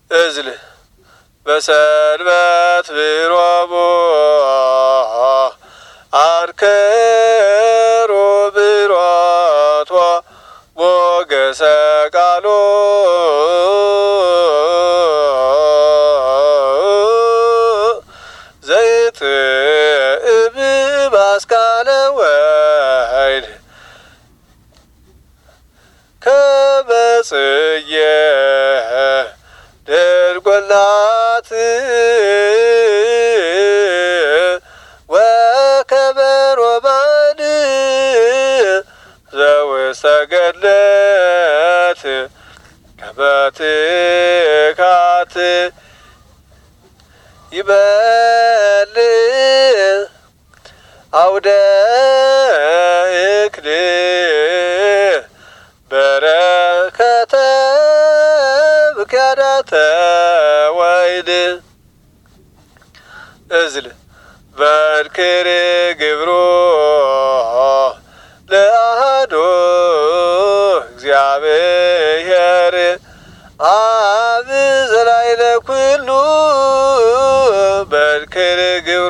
እዝል በሰንበት ብሮሙ አንክሮ ብሮቶ ሞገሰ ቃሎ ዘይትእብ ባስካለ ወይን ከመጽየ ድርጎላት ወከበሮ ባድ ዘውስተ ገነት ከመትካት ይበል አውደ እክል በረከተ ብክያዳተ ወይድ እዝል በንክር ግብሮ ለአሐዱ እግዚአብሔር አብ ዘላዕለ ኩሉ በንክር ግብሮ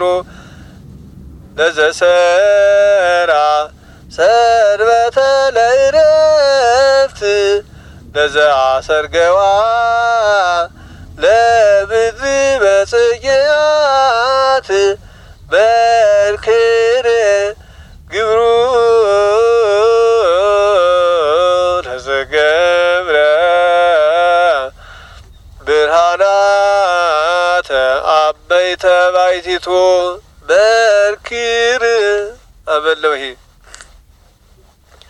ለዘሰራ ሰንበተ ለዕረፍት ለዘአሰርገዋ ለምድር በጽጌያት በንክር ግብሩ ለዘገብረ ብርሃናተ አበይተ ባሕቲቱ በንክር አበለውሂ